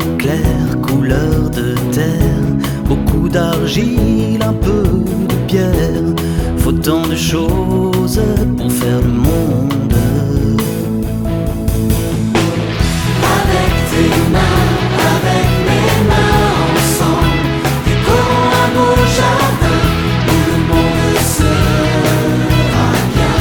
clair, couleur de terre, beaucoup d'argile, un peu de pierre. Faut tant de choses pour faire le monde. Avec tes mains, avec mes mains ensemble, décorons un beau jardin où le monde sera bien.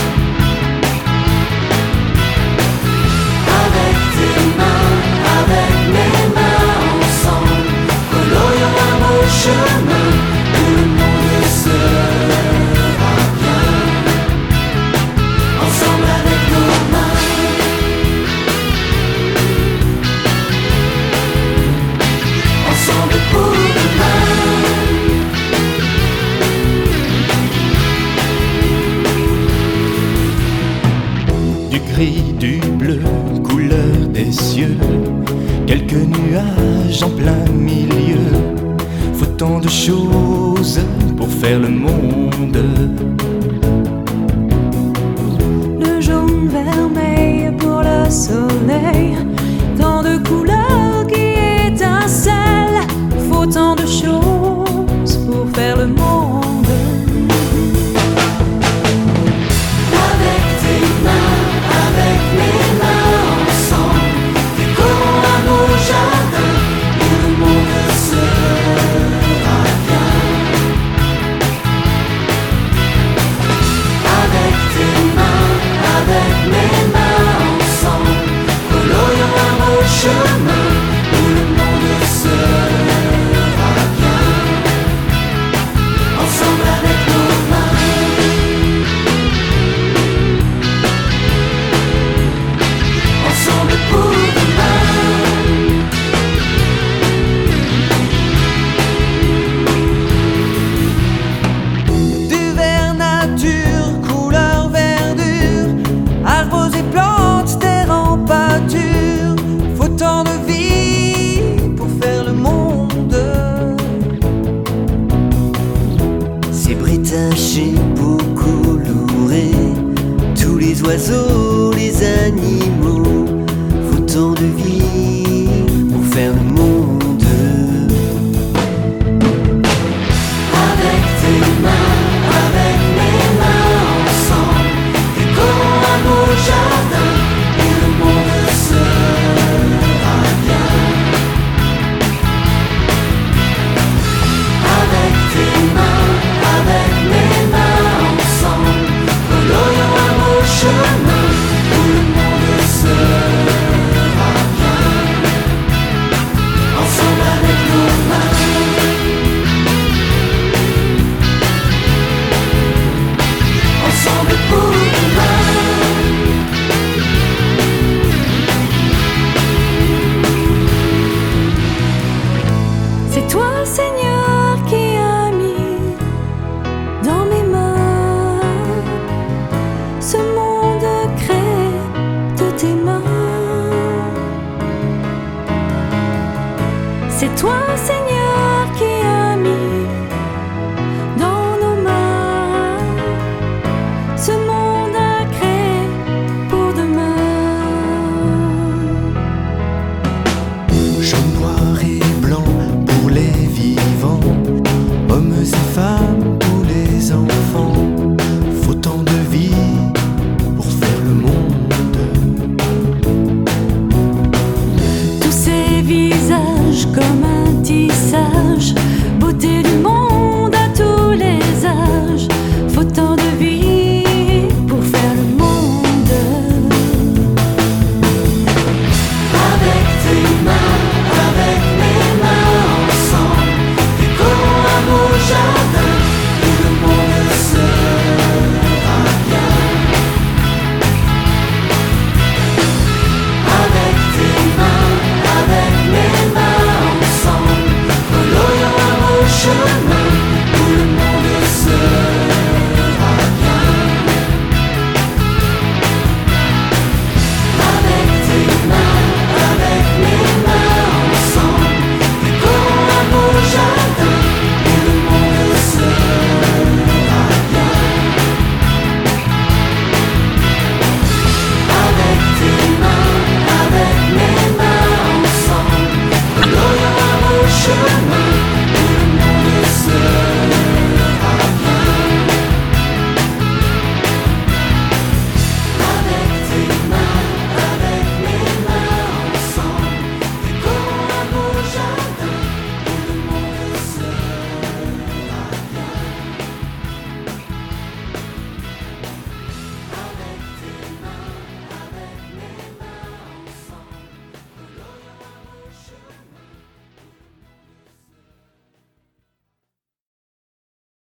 Avec tes mains, avec mes mains ensemble, colorions un beau chemin où le monde sera bien. Ensemble avec nos mains. Ensemble pour demain. Du gris, du bleu, couleur des cieux, quelques nuages en plein milieu. Faut tant de choses pour faire le monde. Le jaune vermeil pour le soleil, tant de couleurs qui étincellent. Faut tant de choses pour faire le monde. Avec tes mains, avec mes mains ensemble, décorons un beau jardin où le monde sera bien. Avec tes mains, avec mes mains ensemble, colorions un beau chemin où le monde sera bien. Ensemble avec nos mains. Ensemble pour demain. Du vert nature, couleur verdure, arbres et plantes, terre en pâture. Faut tant de vie pour faire le monde. Ces britaches beaucoup lourés, tous les oiseaux, les animaux. Faut tant de vie pour faire le monde. Avec tes mains, avec mes mains ensemble, décorons un beau jardin où le monde sera bien. Avec tes mains, avec mes mains ensemble, colorions un beau chemin où le monde sera bien. Ensemble avec nos mains. Ensemble pour demain. C'est toi, Seigneur, qui as mis dans mes mains ce monde créé de tes mains. C'est toi, Seigneur,